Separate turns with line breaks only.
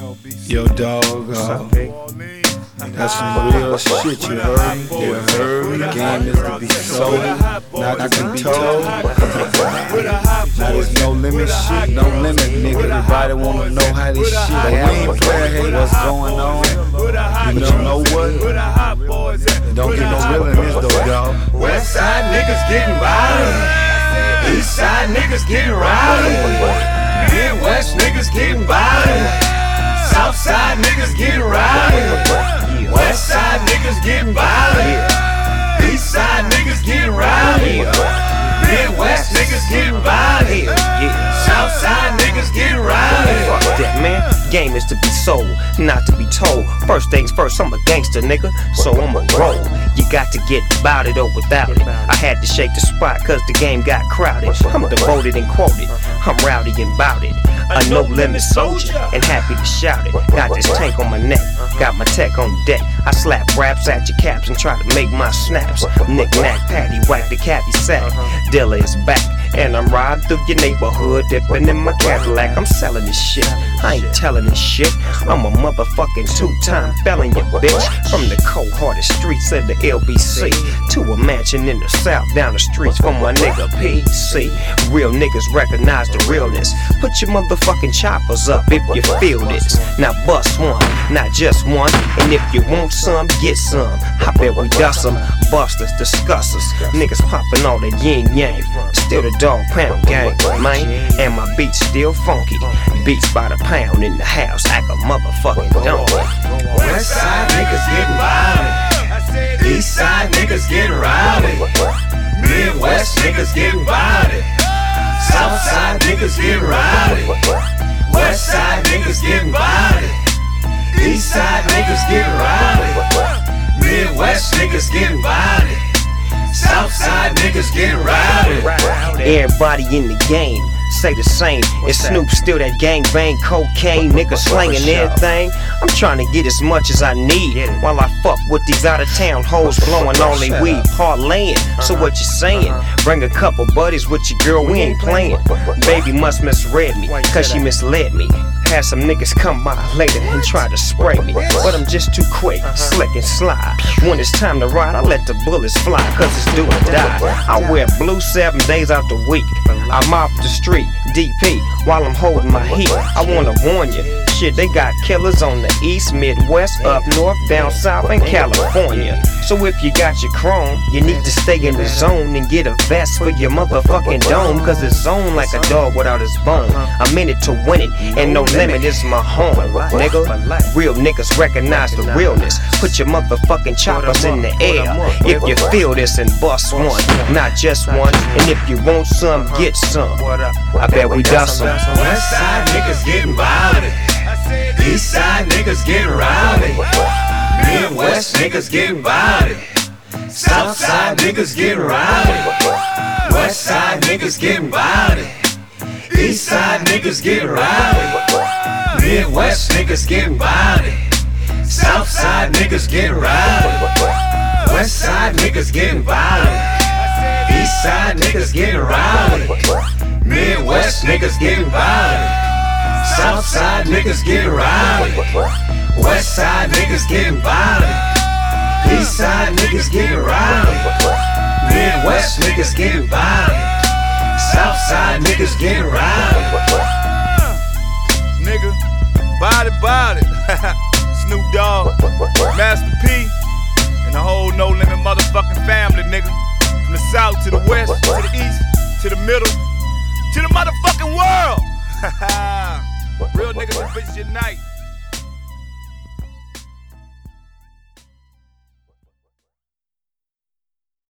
Yo, dog, that's some real shit, you heard me? You heard me? The game is to be sold, not to be told. Now there's no limit shit, no limit, nigga. Everybody wanna know how this shit happen. Hey, what's going on? You know what? Don't get no real in this though, dog.
West side niggas getting violent. East side niggas getting rowdy. Midwest niggas getting violent. South side niggas getting rowdy. West side niggas getting violent. East side niggas getting rowdy. Midwest niggas getting violent. South side niggas getting rowdy.
Fuck that, man. Game is to be sold, not to be told. First things first, I'm a gangster, nigga, so I'ma roll. You got to get about it or without it. I had to shake the spot cause the game got crowded. I'm devoted and quoted, I'm rowdy and bout it. A no-limit soldier and happy to shout it. Got this tank on my neck, got my tech on deck. I slap raps at your caps and try to make my snaps. Knick-knack, patty, whack the cabbie sack. Dealer is back, and I'm riding through your neighborhood, dipping in my Cadillac. I'm selling this shit, I ain't telling this shit. I'm a motherfucking two-time felon, you bitch. From the cold-hearted streets of the LBC to a mansion in the south down the streets from my nigga PC. Real niggas recognize the realness. Put your motherfucking choppers up if you feel this. Now bust one, not just one. And if you want some, get some. I bet we dust some. Busters, discussers, niggas popping all that yin-yang. Still the dog pound gang, man. And my beats still funky. Beats by the pound in the house, act a motherfucking dog.
West side niggas getting violent. East side niggas getting rowdy. Midwest niggas getting violent. South side niggas getting rowdy. West side niggas getting violent. East side niggas getting rowdy. Midwest niggas getting violent. South side niggas getting rowdy.
Everybody in the game say the same. It's Snoop still that gangbang cocaine nigga slanging everything. I'm trying to get as much as I need while I fuck with these out of town hoes blowing all they weed parlaying. So what you saying? Bring a couple buddies with your girl, we ain't playing. Baby must misread me cause she misled me. Had some niggas come by later and try to spray me, but I'm just too quick, slick and sly. When it's time to ride, I let the bullets fly, cause it's do or die. I wear blue 7 days out the week. I'm off the street, DP, while I'm holding my heat. I wanna warn you, shit, they got killers on the east, Midwest, up north, down south, and California. So if you got your chrome, you need to stay in the zone and get a vest for your motherfucking dome, cause it's on like a dog without his bone. I'm in it to win it, and no limit is my home, nigga. Real niggas recognize the realness. Put your motherfucking choppers in the air if you feel this and bust one, not just one. And if you want some, get some. I bet we dust some.
West side niggas getting violent. East side niggas getting rowdy. Midwest niggas getting violent. South side niggas getting rowdy. West side niggas getting violent. East side niggas getting rowdy. Midwest niggas getting violent. South side niggas getting rowdy. West side niggas getting violent. East side niggas getting rowdy. Midwest niggas getting violent. South side niggas getting rowdy. West side niggas getting violent. East side niggas getting rowdy. Midwest niggas getting violent. South side niggas getting rowdy.
Nigga, body. Snoop Dogg, Master P, and the whole No Limit motherfucking family, nigga. From the south to the west, to the east, to the middle, to the motherfucking world. Real niggas that bitches unite.